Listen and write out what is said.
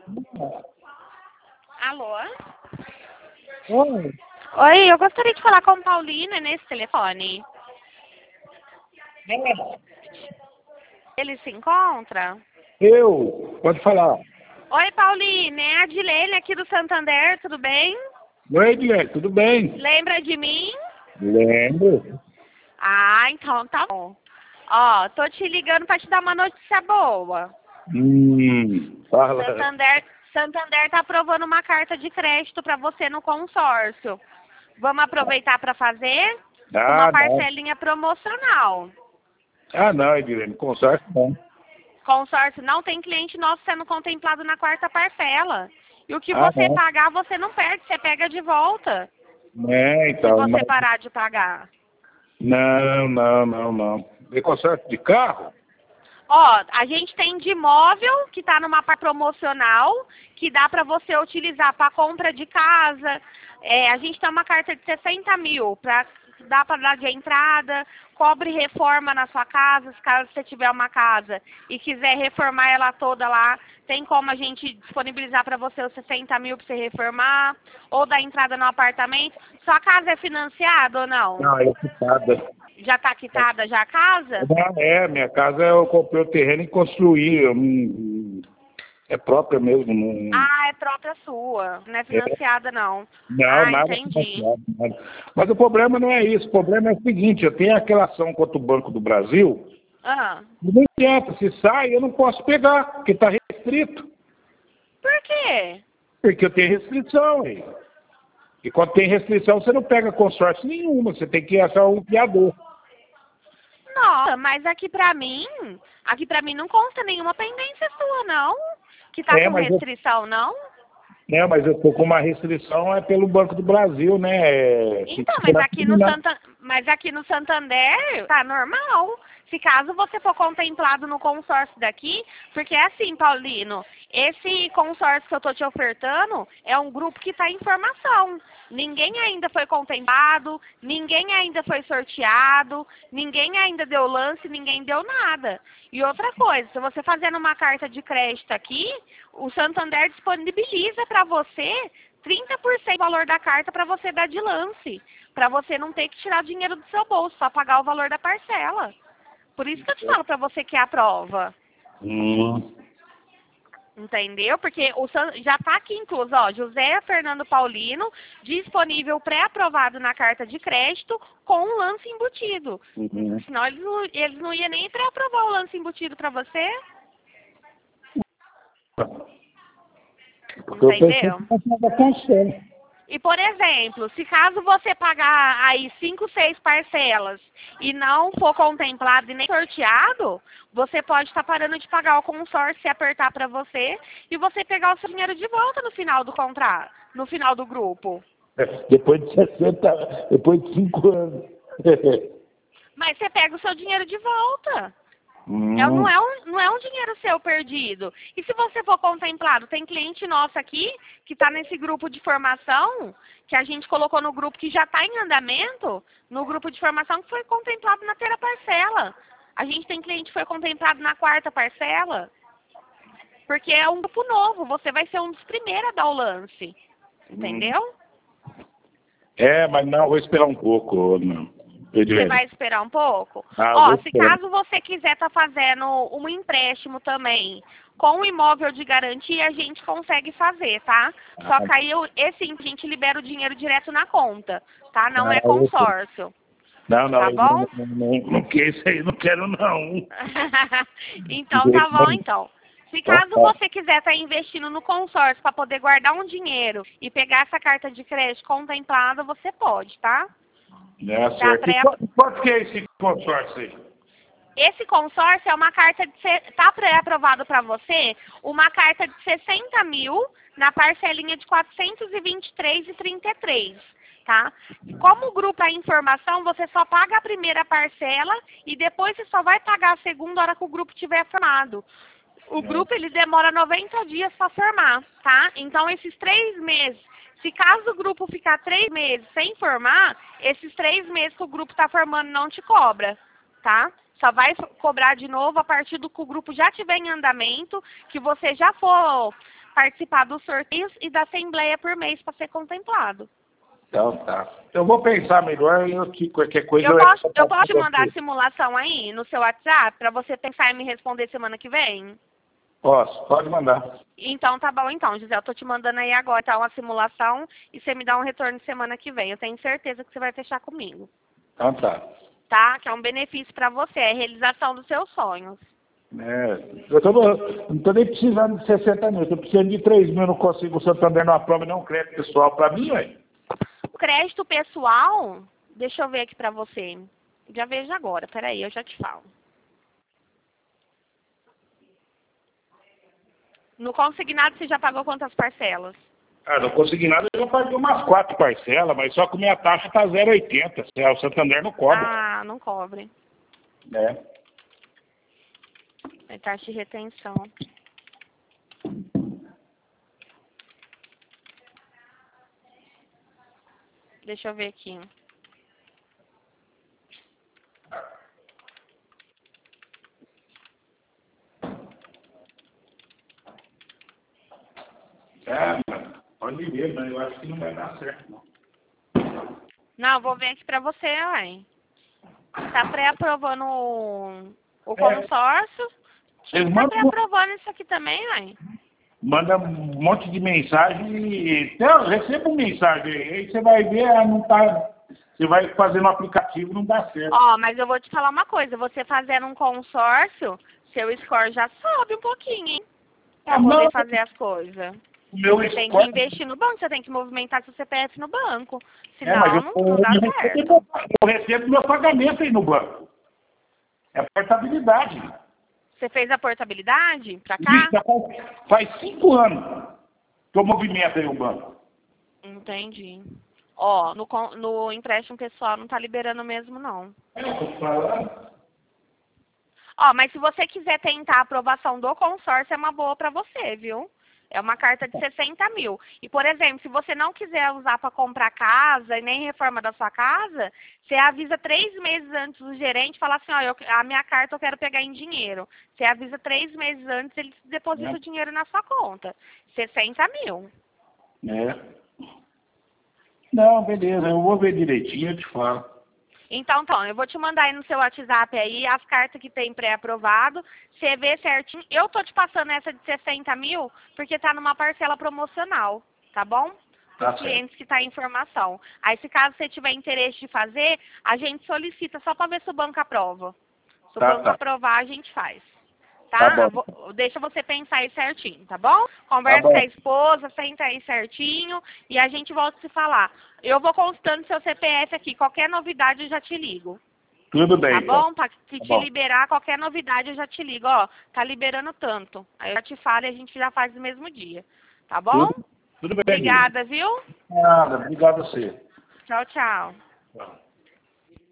Alô? Oi, Oi, eu gostaria de falar com o Paulino nesse telefone. Ele se encontra? pode falar. Oi, Paulino, é a Adilene aqui do Santander, tudo bem? Oi, Guilherme, tudo bem? Lembra de mim? Lembro. Ah, então tá bom. Ó, tô te ligando pra te dar uma notícia boa. Fala. Santander tá aprovando uma carta de crédito pra você no consórcio. Vamos aproveitar pra fazer uma Ah, não. parcelinha promocional. Ah, não, Guilherme, consórcio não. Consórcio não tem cliente nosso sendo contemplado na quarta parcela. E o que Ah, você não. pagar, você não perde, você pega de volta, É, se então, você parar de pagar. não. É consórcio de carro? Ó, a gente tem de imóvel, que está numa parte promocional, que dá para você utilizar para compra de casa. A gente tem uma carta de 60 mil, dá para dar de entrada, cobre reforma na sua casa, se caso você tiver uma casa e quiser reformar ela toda lá, tem como a gente disponibilizar para você os 60 mil para você reformar, ou dar entrada no apartamento. Sua casa é financiada ou não? Não, é quitada. Já está quitada já a casa? Minha casa eu comprei o terreno e construí. É própria mesmo. Não, Ah, é própria sua, não é é, financiada não. não, Ah, nada entendi. financiado, nada. Mas o problema não é isso. O problema é o seguinte, eu tenho aquela ação contra o Banco do Brasil. Ah, Não adianta, se sai, eu não posso pegar, porque está restrito. por quê? Porque eu tenho restrição aí. E quando tem restrição, você não pega consórcio nenhuma, você tem que achar um fiador. Nossa, mas aqui pra mim não consta nenhuma pendência sua, não. Que tá É, com mas eu, restrição, não? mas eu tô com uma restrição é pelo Banco do Brasil, né? Então, mas aqui no Santander tá normal. Se caso você for contemplado no consórcio daqui, porque é assim, Paulino, esse consórcio que eu tô te ofertando é um grupo que está em formação. Ninguém ainda foi contemplado, ninguém ainda foi sorteado, ninguém ainda deu lance, ninguém deu nada. E outra coisa, se você fazendo uma carta de crédito aqui, o Santander disponibiliza para você 30% do valor da carta para você dar de lance, para você não ter que tirar dinheiro do seu bolso, só pagar o valor da parcela. Por isso que eu te falo para você que é a prova. Hum. Entendeu? Porque já está aqui incluso, ó, José Fernando Paulino, disponível pré-aprovado na carta de crédito com um lance embutido. Uhum. Senão eles não iam nem pré-aprovar o lance embutido para você. Porque eu pensei Entendeu? que estava consórcio. E, por exemplo, se caso você pagar aí 5, 6 parcelas e não for contemplado e nem sorteado, você pode estar parando de pagar o consórcio se apertar para você e você pegar o seu dinheiro de volta no final do contrato, no final do grupo. Depois de 60, depois de 5 anos. Mas você pega o seu dinheiro de volta. Hum. Não é um dinheiro seu perdido. E se você for contemplado, tem cliente nosso aqui que está nesse grupo de formação, que a gente colocou no grupo que já está em andamento, no grupo de formação que foi contemplado na terceira parcela. A gente tem cliente que foi contemplado na quarta parcela, porque é um grupo novo, você vai ser um dos primeiros a dar o lance. Entendeu? Mas não, vou esperar um pouco, não. Você vai esperar um pouco? Vou Ó, se esperar. caso você quiser estar fazendo um empréstimo também com o imóvel de garantia, a gente consegue fazer, tá? Só que aí esse a gente libera o dinheiro direto na conta, tá? Não é consórcio. Não, Tá bom? não quero isso aí, não quero não. Então tá bom, então. Se caso você quiser estar investindo no consórcio para poder guardar um dinheiro e pegar essa carta de crédito contemplada, você pode, tá? Certo. E quanto que é esse consórcio aí? Esse consórcio é uma carta está pré-aprovado para você, uma carta de 60 mil na parcelinha de 423,33, tá? Como o grupo é informação, você só paga a primeira parcela e depois você só vai pagar a segunda hora que o grupo tiver formado. O grupo ele demora 90 dias para formar, tá? Então esses 3 meses, se caso o grupo ficar 3 meses sem formar, esses 3 meses que o grupo está formando não te cobra, tá? Só vai cobrar de novo a partir do que o grupo já tiver em andamento, que você já for participar dos sorteios e da assembleia por mês para ser contemplado. Então tá. Eu vou pensar melhor e qualquer coisa Eu posso te mandar a simulação aí no seu WhatsApp para você pensar em me responder semana que vem? Posso, pode mandar. Então tá bom então, José. Eu tô te mandando aí agora, tá? Uma simulação e você me dá um retorno semana que vem. Eu tenho certeza que você vai fechar comigo. Então tá. Tá? Que é um benefício para você, é a realização dos seus sonhos. Eu não tô nem precisando de 60 mil, eu tô precisando de 3 mil, eu não consigo o Santander numa prova e não crédito pessoal para mim, ué. O crédito pessoal, deixa eu ver aqui pra você. Já vejo agora, peraí, eu já te falo. No consignado você já pagou quantas parcelas? Ah, não consegui nada, eu já paguei umas 4 parcelas, mas só que minha taxa tá 0,80, o Santander não cobra. Ah, não cobre. É taxa de retenção. Deixa eu ver aqui. Mano, pode ver, mas eu acho que não vai dar certo, não. Não, vou ver aqui pra você, ué. Tá pré-aprovando o consórcio. Tinha que tá pré-aprovando isso aqui também, ué. Manda um monte de mensagem e... Então, receba uma mensagem aí você vai ver, não tá... Você vai fazer no aplicativo, não dá certo. Ó, mas eu vou te falar uma coisa. Você fazendo um consórcio, seu score já sobe um pouquinho, hein? Pra poder fazer as coisas. Você tem que investir no banco, você tem que movimentar seu CPF no banco. Senão não dá certo. Eu recebo meu pagamento aí no banco. É portabilidade. Você fez a portabilidade pra cá? Faz 5 anos que eu movimento aí o banco. Entendi. Ó, no empréstimo pessoal não tá liberando mesmo, não. Eu tô falando. Ó, mas se você quiser tentar a aprovação do consórcio, é uma boa pra você, viu? É uma carta de 60 mil. E, por exemplo, se você não quiser usar para comprar casa e nem reforma da sua casa, você avisa 3 meses antes do gerente e fala assim, ó, a minha carta eu quero pegar em dinheiro. Você avisa 3 meses antes, ele deposita o dinheiro na sua conta. 60 mil. Não, beleza, eu vou ver direitinho, eu te falo. Então, eu vou te mandar aí no seu WhatsApp aí as cartas que tem pré-aprovado. Você vê certinho. Eu tô te passando essa de 60 mil porque tá numa parcela promocional, tá bom? Para os clientes que tá em informação. Aí, se caso você tiver interesse de fazer, a gente solicita só para ver se o banco aprova. Se o banco aprovar, a gente faz. Tá? Deixa você pensar aí certinho, tá bom? Conversa com a esposa, senta aí certinho e a gente volta a se falar. Eu vou consultando seu CPF aqui. Qualquer novidade eu já te ligo. Tudo bem. Tá bom? Pra te liberar, qualquer novidade eu já te ligo. Ó, tá liberando tanto. Aí eu já te falo e a gente já faz no mesmo dia. Tá bom? Tudo bem. Obrigada, viu? Nada, obrigado a você. Tchau, tchau. Tchau.